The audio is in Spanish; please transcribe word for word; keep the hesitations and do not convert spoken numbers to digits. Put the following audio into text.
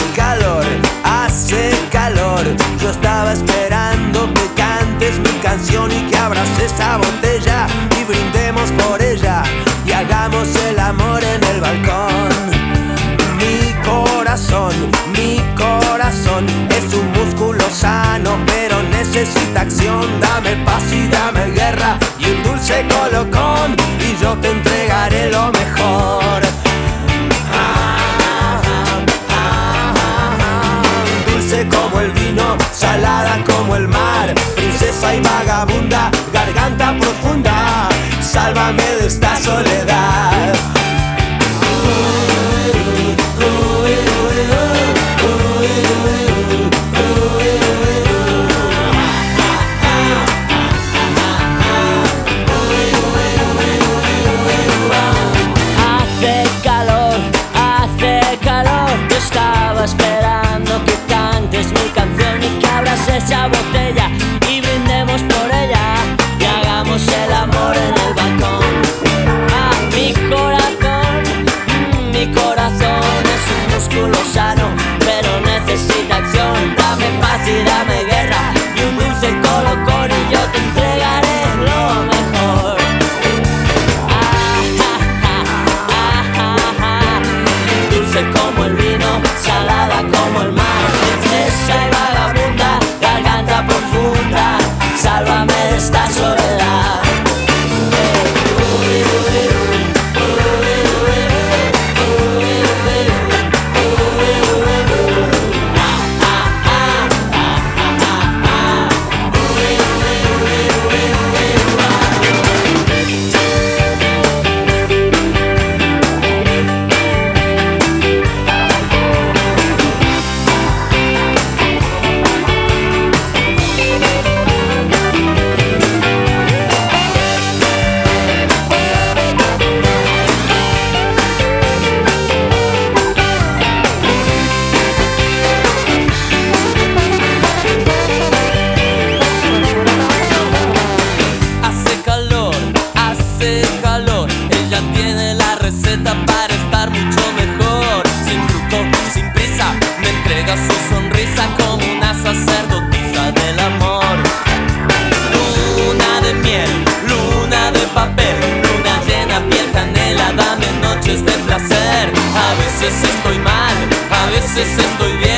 calor, hace calor. Yo estaba esperando que cantes mi canción y que abras esa botella y brindemos por ella y hagamos el amor en el balcón. Mi corazón, mi corazón es un músculo sano, pero necesita acción. Dame paz y dame guerra y un dulce colocón y yo te entregaré lo mejor. Ah, ah, ah, ah. Dulce como el vino, salada como el mar, princesa y vagabunda, garganta profunda, sálvame de esta soledad. Esperando que cantes mi canción y que abras esa botella y brindemos por ella y hagamos el amor en el balcón. Ah, mi corazón, mm, mi corazón es un músculo sano, pero necesita acción. Dame paz y dame guerra y un dulce colocón y yo te entregaré lo mejor. Ah, ah, ah, ah, ah, ah. Dulce como el vino, salada como el mar, princesa y vagabunda, garganta profunda, sálvame de esta soledad. Ella tiene la receta para estar mucho mejor. Sin truco, sin prisa, me entrega su sonrisa como una sacerdotisa del amor. Luna de miel, luna de papel, luna llena, piel canela, dame noches de placer. A veces estoy mal, a veces estoy bien.